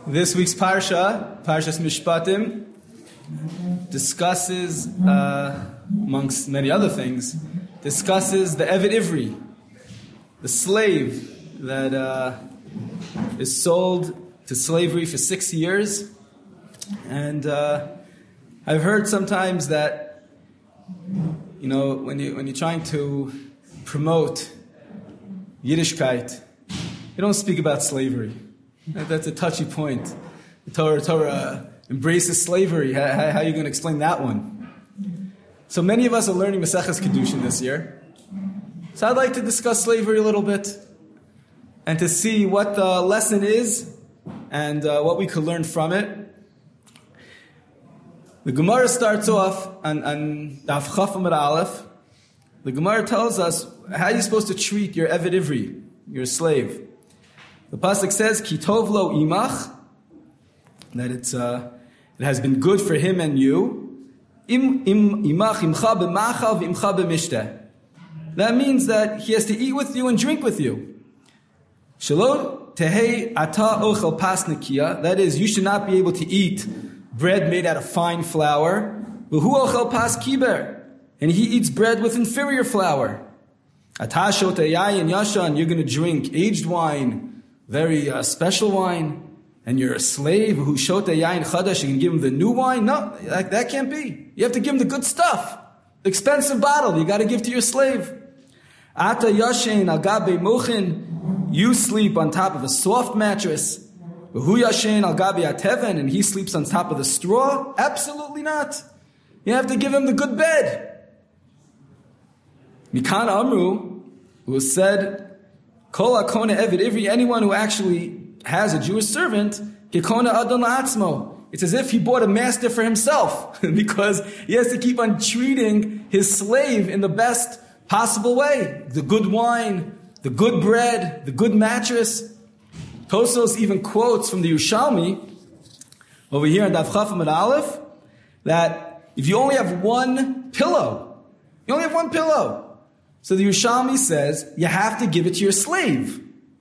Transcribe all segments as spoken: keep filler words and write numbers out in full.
This week's Parsha, Parshas Mishpatim, discusses, uh, amongst many other things, discusses the Eved Ivri, the slave that uh, is sold to slavery for six years. And uh, I've heard sometimes that, you know, when you when you're trying to promote Yiddishkeit, you don't speak about slavery. That's a touchy point. The Torah, Torah embraces slavery. How, how are you going to explain that one? So many of us are learning Maseches Kedushin this year. So I'd like to discuss slavery a little bit and to see what the lesson is and uh, what we could learn from it. The Gemara starts off on, on Daf Chaf Amud Aleph. The Gemara tells us how you're supposed to treat your Eved Ivri, your slave. The pasuk says, "Ki tov lo imach," that it's uh, it has been good for him and you. Im im imach imcha b'machal v'imcha b'mishteh. That means that he has to eat with you and drink with you. Shelo tehei ata ochel pas nekiya. That is, you should not be able to eat bread made out of fine flour. V'hu ochel pas kiber, and he eats bread with inferior flour. Ata shotei yayin yashan. You're going to drink aged wine, very uh, special wine, and you're a slave who shota yain chadash, you can give him the new wine? No, that, that can't be. You have to give him the good stuff. The expensive bottle, you got to give to your slave. Ata yashen al gabe mochin, you sleep on top of a soft mattress. Hu yashen al gabe ateven, and he sleeps on top of the straw? Absolutely not. You have to give him the good bed. Mikan Amru, who was said, Kol akona Eved Ivri, anyone who actually has a Jewish servant, kekona adon la'atzmo. It's as if he bought a master for himself, because he has to keep on treating his slave in the best possible way. The good wine, the good bread, the good mattress. Tosos even quotes from the Yerushalmi, over here in Daf Chaf Amud Aleph, that if you only have one pillow, you only have one pillow, so the Yerushalmi says, you have to give it to your slave.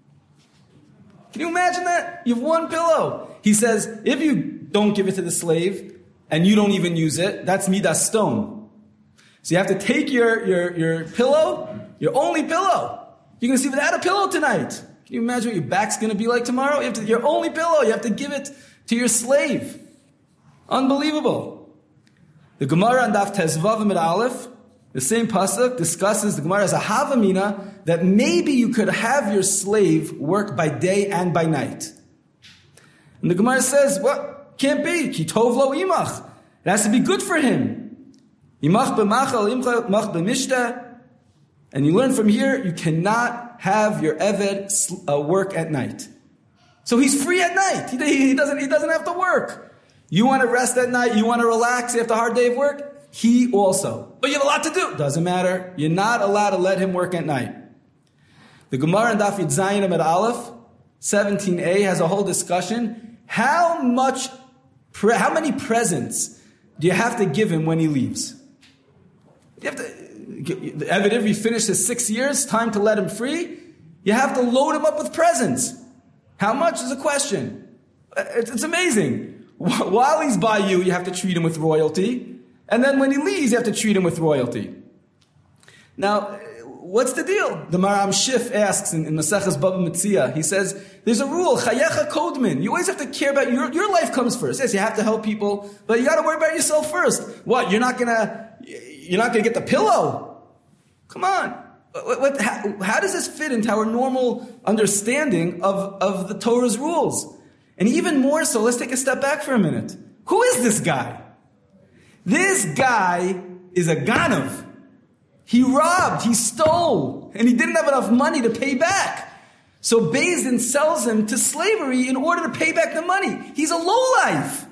Can you imagine that? You have one pillow. He says, if you don't give it to the slave, and you don't even use it, that's midas stone. So you have to take your, your, your pillow, your only pillow. You're going to sleep without a pillow tonight. Can you imagine what your back's going to be like tomorrow? You have to, your only pillow, you have to give it to your slave. Unbelievable. The Gemara on Daf Tezvav Amud Aleph, the same pasuk discusses, the Gemara as a havamina, that maybe you could have your slave work by day and by night. And the Gemara says, what? Can't be. Ki tov lo imach. It has to be good for him. Imach b'machal, imach b'mishteh. And you learn from here, you cannot have your Eved uh, work at night. So he's free at night. He, he, doesn't, he doesn't have to work. You want to rest at night, you want to relax after a hard day of work? He also. But you have a lot to do. Doesn't matter. You're not allowed to let him work at night. The Gemara in Daf Yud Zayin Amud Aleph, seventeen a, has a whole discussion. How much, pre- how many presents do you have to give him when he leaves? You have to, the Eved Ivri finished his six years, time to let him free. You have to load him up with presents. How much is a question? It's, it's amazing. While he's by you, you have to treat him with royalty. And then when he leaves, you have to treat him with royalty. Now, what's the deal? The Maram Shif asks in, in Maseches Baba Metzia, he says, there's a rule, chayecha kodmin. You always have to care about, your, your life comes first. Yes, you have to help people, but you gotta worry about yourself first. What, you're not gonna, you're not gonna get the pillow? Come on. What, what, how, how does this fit into our normal understanding of, of the Torah's rules? And even more so, let's take a step back for a minute. Who is this guy? This guy is a ganav. He robbed, he stole, and he didn't have enough money to pay back. So Beis Din sells him to slavery in order to pay back the money. He's a lowlife.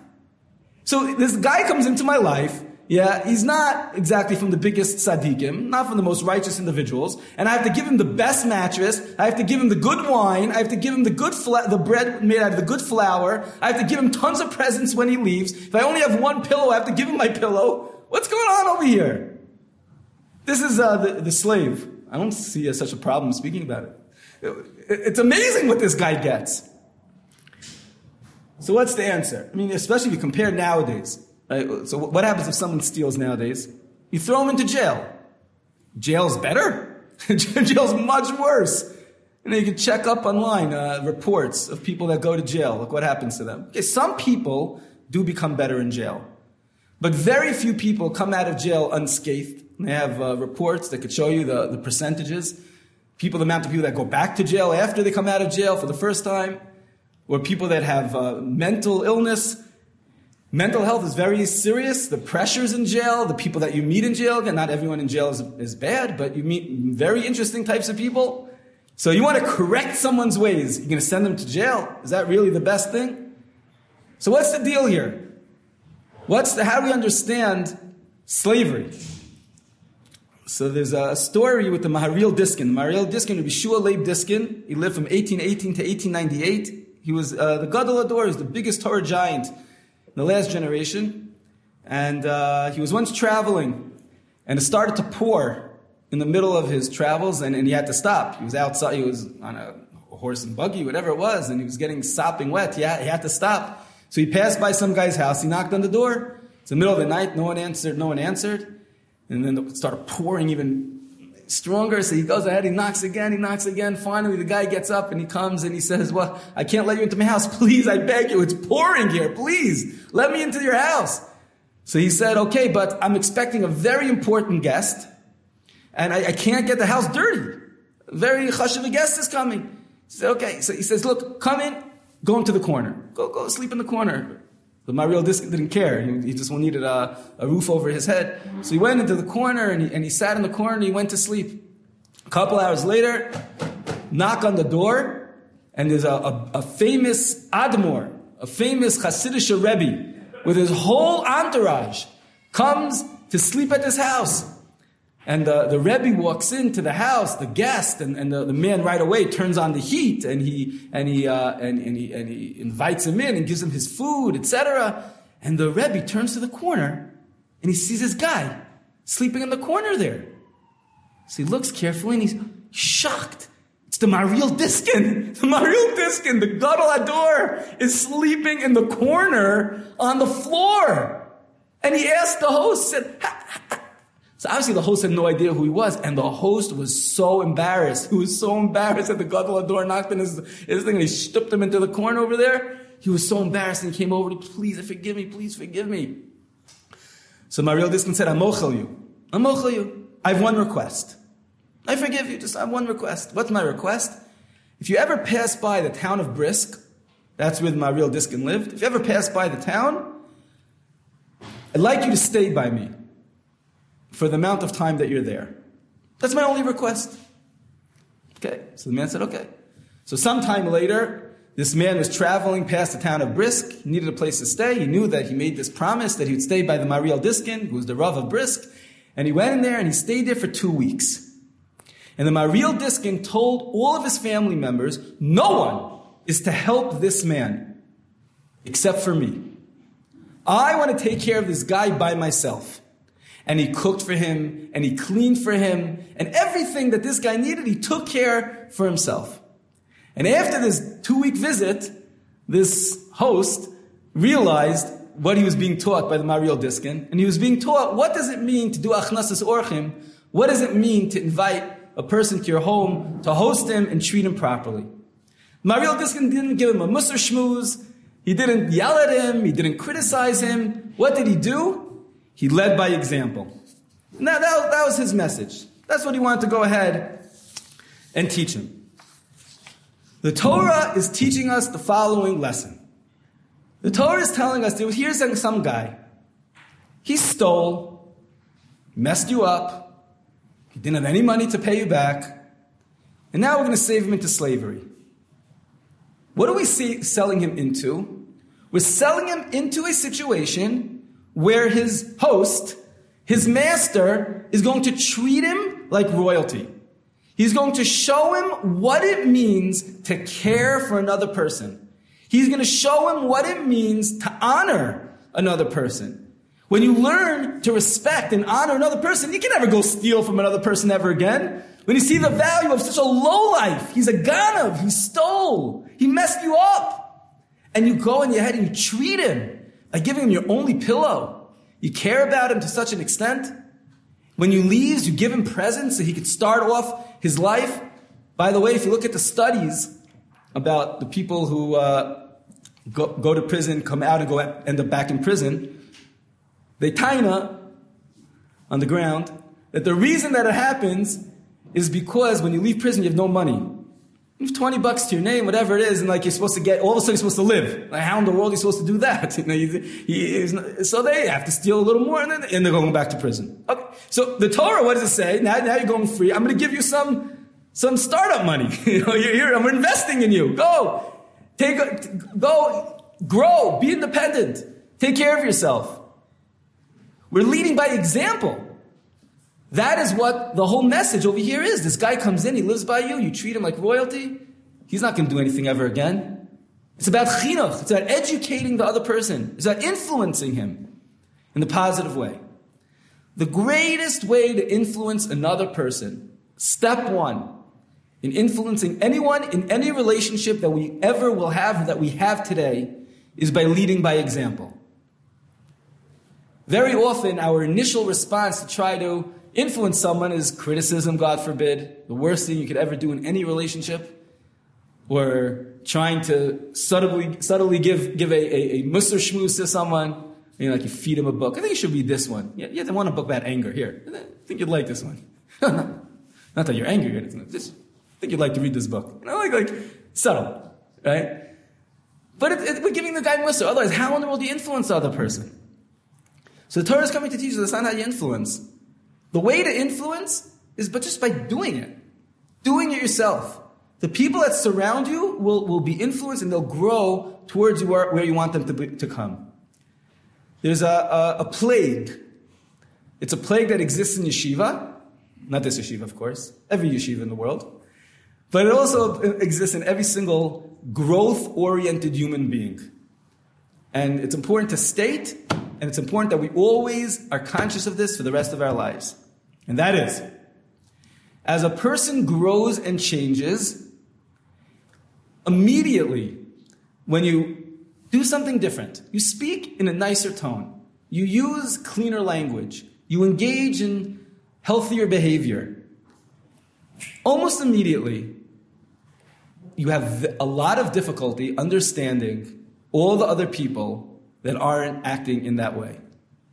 So this guy comes into my life. Yeah, he's not exactly from the biggest tzaddikim, not from the most righteous individuals, and I have to give him the best mattress, I have to give him the good wine, I have to give him the good fla- the bread made out of the good flour, I have to give him tons of presents when he leaves. If I only have one pillow, I have to give him my pillow. What's going on over here? This is uh, the, the slave. I don't see uh, such a problem speaking about it. It's amazing what this guy gets. So what's the answer? I mean, especially if you compare nowadays. Right? So what happens if someone steals nowadays? You throw them into jail. Jail's better? Jail's much worse. And you can check up online uh, reports of people that go to jail. Look what happens to them. Okay, some people do become better in jail. But very few people come out of jail unscathed. They have uh, reports that could show you the, the percentages. People, the amount of people that go back to jail after they come out of jail for the first time. Or people that have uh, mental illness. Mental health is very serious. The pressures in jail, the people that you meet in jail. Again, not everyone in jail is, is bad, but you meet very interesting types of people. So you want to correct someone's ways. You're going to send them to jail? Is that really the best thing? So what's the deal here? What's the, how do we understand slavery? So there's a story with the Maharil Diskin. Maharil Diskin, Rabbi Shua Leib Diskin, he lived from eighteen eighteen to eighteen ninety-eight. He was uh, the Gadol Hador, he was the biggest Torah giant in the last generation. And uh, he was once traveling, and it started to pour in the middle of his travels, and, and he had to stop. He was outside, he was on a horse and buggy, whatever it was, and he was getting sopping wet. He had, he had to stop. So he passed by some guy's house, he knocked on the door. It's the middle of the night, no one answered, no one answered. And then it started pouring even stronger, so he goes ahead, he knocks again, he knocks again. Finally, the guy gets up and he comes and he says, well, I can't let you into my house. Please, I beg you, it's pouring here. Please, let me into your house. So he said, okay, but I'm expecting a very important guest. And I, I can't get the house dirty. A very chashuv guest is coming. He said, okay. So he says, look, come in, go into the corner. Go go sleep in the corner. The Maharil Diskin didn't care. He, he just needed a, a roof over his head. So he went into the corner and he, and he sat in the corner and he went to sleep. A couple hours later, knock on the door, and there's a, a, a famous Admor, a famous Hasidic Rebbe, with his whole entourage, comes to sleep at this house. And the, the Rebbe walks into the house, the guest, and, and the, the man right away turns on the heat, and he and he uh, and, and he and he invites him in and gives him his food, et cetera. And the Rebbe turns to the corner, and he sees this guy sleeping in the corner there. So he looks carefully, and he's shocked. It's the Maharil Diskin. The Maharil Diskin, the Gadol Hador, is sleeping in the corner on the floor. And he asked the host, said, ha, ha. So obviously the host had no idea who he was, and the host was so embarrassed. He was so embarrassed that the Gadol Hador knocked on his, his thing, and he stooped him into the corner over there. He was so embarrassed, and he came over to, please forgive me, please forgive me. So Maharil Diskin said, I'm mochel you. I'm mochel you. I have one request. I forgive you, just I have one request. What's my request? If you ever pass by the town of Brisk, that's where Maharil Diskin lived. If you ever pass by the town, I'd like you to stay by me for the amount of time that you're there. That's my only request. Okay, so the man said, okay. So sometime later, this man was traveling past the town of Brisk. He needed a place to stay. He knew that he made this promise that he would stay by the Maharil Diskin, who was the Rav of Brisk. And he went in there and he stayed there for two weeks. And the Maharil Diskin told all of his family members, no one is to help this man except for me. I want to take care of this guy by myself. And he cooked for him, and he cleaned for him, and everything that this guy needed, he took care for himself. And after this two-week visit, this host realized what he was being taught by the Maharil Diskin, and he was being taught, what does it mean to do achnasas orchim? What does it mean to invite a person to your home, to host him and treat him properly? Maharil Diskin didn't give him a musar shmooze. He didn't yell at him. He didn't criticize him. What did he do? He led by example. Now that, that was his message. That's what he wanted to go ahead and teach him. The Torah is teaching us the following lesson. The Torah is telling us, here's some guy. He stole, messed you up, he didn't have any money to pay you back, and now we're going to save him into slavery. What are we see, selling him into? We're selling him into a situation where his host, his master, is going to treat him like royalty. He's going to show him what it means to care for another person. He's going to show him what it means to honor another person. When you learn to respect and honor another person, you can never go steal from another person ever again. When you see the value of such a lowlife, he's a ganav, he stole, he messed you up. And you go in your head and you treat him by giving him your only pillow. You care about him to such an extent. When you leave, you give him presents so he could start off his life. By the way, if you look at the studies about the people who uh, go, go to prison, come out and go end up back in prison, they taina on the ground that the reason that it happens is because when you leave prison, you have no money. You have twenty bucks to your name, whatever it is, and like you're supposed to get, all of a sudden you're supposed to live. Like how in the world are you supposed to do that? You know, you, you, so they have to steal a little more, and then and they're going back to prison. Okay. So the Torah, what does it say? Now, now you're going free. I'm going to give you some, some startup money. You know, you're here. I'm investing in you. Go, take, a, go, grow, be independent, take care of yourself. We're leading by example. That is what the whole message over here is. This guy comes in, he lives by you, you treat him like royalty. He's not going to do anything ever again. It's about chinuch. It's about educating the other person. It's about influencing him in the positive way. The greatest way to influence another person, step one, in influencing anyone in any relationship that we ever will have, that we have today, is by leading by example. Very often, our initial response to try to influence someone is criticism, God forbid, the worst thing you could ever do in any relationship, or trying to subtly subtly give give a, a, a musar shmuz to someone. You know, like you feed him a book. I think you should read this one. Yeah, you want a book about anger. Here, I think you'd like this one. Not that you're angry, just I think you'd like to read this book. You know, like like subtle, right? But it, it, we're giving the guy musar. Otherwise, how in the world do you influence the other person? So the Torah is coming to teach us that's not how you influence. The way to influence is but just by doing it. Doing it yourself. The people that surround you will, will be influenced and they'll grow towards you where, where you want them to, be, to come. There's a, a, a plague. It's a plague that exists in yeshiva. Not this yeshiva, of course. Every yeshiva in the world. But it also exists in every single growth-oriented human being. And it's important to state, and it's important that we always are conscious of this for the rest of our lives. And that is, as a person grows and changes, immediately, when you do something different, you speak in a nicer tone, you use cleaner language, you engage in healthier behavior, almost immediately, you have a lot of difficulty understanding all the other people that aren't acting in that way.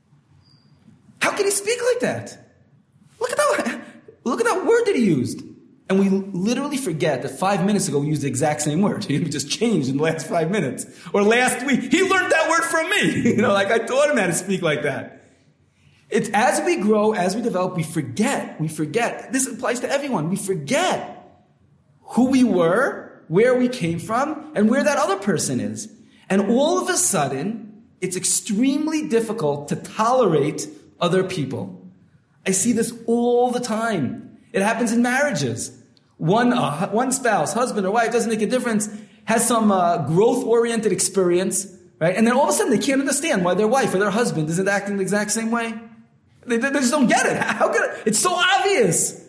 How can he speak like that? Look at that, look at that word that he used. And we literally forget that five minutes ago we used the exact same word. He just changed in the last five minutes. Or last week, he learned that word from me. You know, like I taught him how to speak like that. It's as we grow, as we develop, we forget. We forget. This applies to everyone. We forget who we were, where we came from, and where that other person is. And all of a sudden, it's extremely difficult to tolerate other people. I see this all the time. It happens in marriages. One, uh, one spouse, husband or wife, doesn't make a difference, has some uh, growth-oriented experience, right? And then all of a sudden they can't understand why their wife or their husband isn't acting the exact same way. They, they, they just don't get it. How could it? It's so obvious.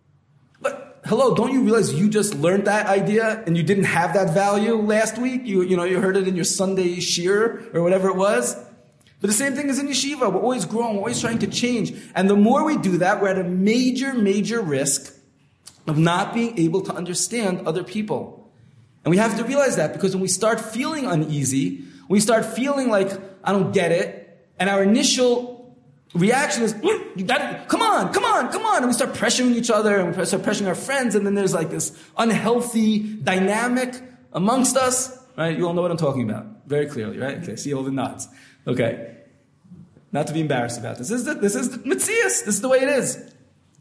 But hello, don't you realize you just learned that idea and you didn't have that value last week? You, you know, you heard it in your Sunday shir or whatever it was. But the same thing is in yeshiva. We're always growing. We're always trying to change. And the more we do that, we're at a major, major risk of not being able to understand other people. And we have to realize that, because when we start feeling uneasy, when we start feeling like, I don't get it, and our initial reaction is, you got it, come on, come on, come on, and we start pressuring each other, and we start pressuring our friends, and then there's like this unhealthy dynamic amongst us, right? You all know what I'm talking about, very clearly, right? Okay, see all the nods. Okay. Not to be embarrassed about this. This is the, this is the Metzias. This is the way it is.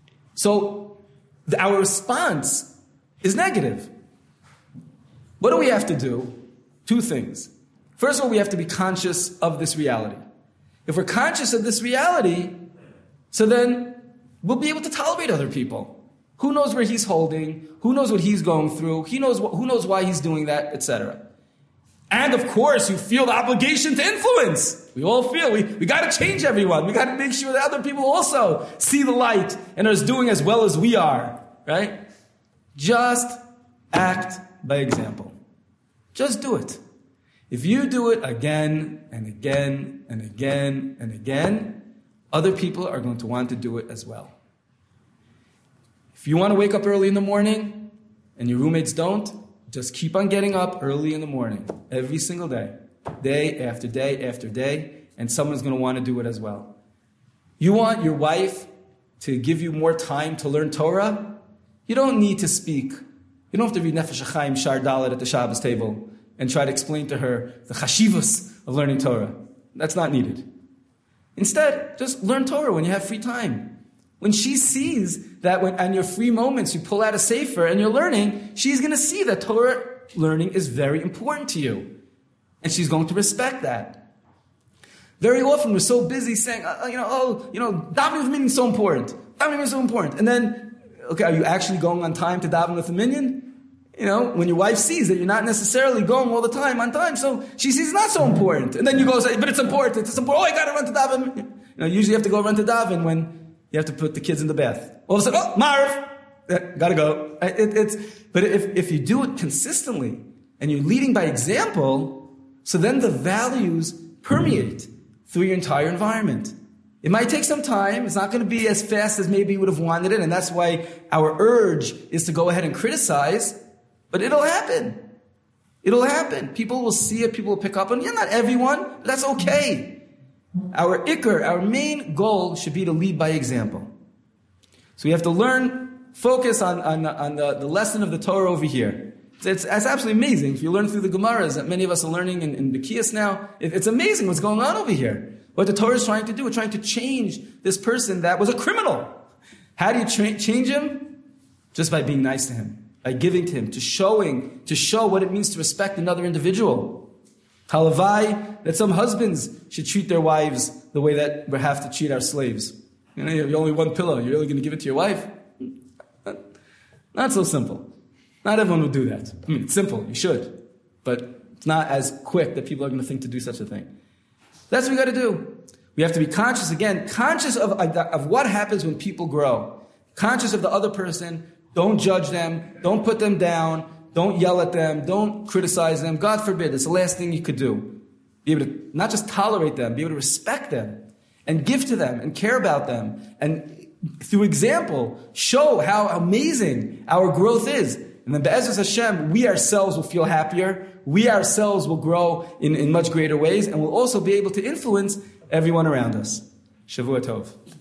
So, the, our response is negative. What do we have to do? Two things. First of all, we have to be conscious of this reality. If we're conscious of this reality, so then we'll be able to tolerate other people. Who knows where he's holding? Who knows what he's going through? He knows what, who knows why he's doing that, et cetera. And of course, you feel the obligation to influence. We all feel we, we got to change everyone. We got to make sure that other people also see the light and are doing as well as we are, right? Just act by example. Just do it. If you do it again and again and again and again, other people are going to want to do it as well. If you want to wake up early in the morning and your roommates don't, just keep on getting up early in the morning, every single day, day after day after day, and someone's going to want to do it as well. You want your wife to give you more time to learn Torah? You don't need to speak. You don't have to read Nefesh HaChaim Shar Dalet at the Shabbos table and try to explain to her the chashivus of learning Torah. That's not needed. Instead, just learn Torah when you have free time. When she sees that when, on your free moments you pull out a sefer and you're learning, she's going to see that Torah learning is very important to you. And she's going to respect that. Very often we're so busy saying, uh, you know, oh, you know, davening with a minyan is so important. Davening is so important. And then, okay, are you actually going on time to daven with a minyan? You know, when your wife sees that you're not necessarily going all the time on time, so she sees it's not so important. And then you go say, but it's important, it's important, oh, I gotta run to daven. You know, usually you have to go run to daven when you have to put the kids in the bath. All of a sudden, oh, Marv, gotta go. It, it's, but if, if you do it consistently, and you're leading by example, so then the values permeate through your entire environment. It might take some time. It's not going to be as fast as maybe you would have wanted it, and that's why our urge is to go ahead and criticize, but it'll happen. It'll happen. People will see it. People will pick up on it. Yeah, not everyone, but that's okay. Our ikr, our main goal should be to lead by example. So we have to learn, focus on, on, on the, the lesson of the Torah over here. It's, it's, it's absolutely amazing. If you learn through the Gemaras that many of us are learning in, in B'kiyas now, it, it's amazing what's going on over here. What the Torah is trying to do, we're trying to change this person that was a criminal. How do you tra- change him? Just by being nice to him, by giving to him, to showing, to show what it means to respect another individual. Halavai, that some husbands should treat their wives the way that we have to treat our slaves. You know, you have only one pillow, you're really going to give it to your wife? Not so simple. Not everyone would do that. I mean, it's simple, you should. But it's not as quick that people are going to think to do such a thing. That's what we got to do. We have to be conscious, again, conscious of, of what happens when people grow. Conscious of the other person. Don't judge them. Don't put them down. Don't yell at them. Don't criticize them. God forbid. It's the last thing you could do. Be able to not just tolerate them, be able to respect them and give to them and care about them. And through example, show how amazing our growth is. And then Be'ezus Hashem, we ourselves will feel happier. We ourselves will grow in, in much greater ways, and we'll also be able to influence everyone around us. Shavua Tov.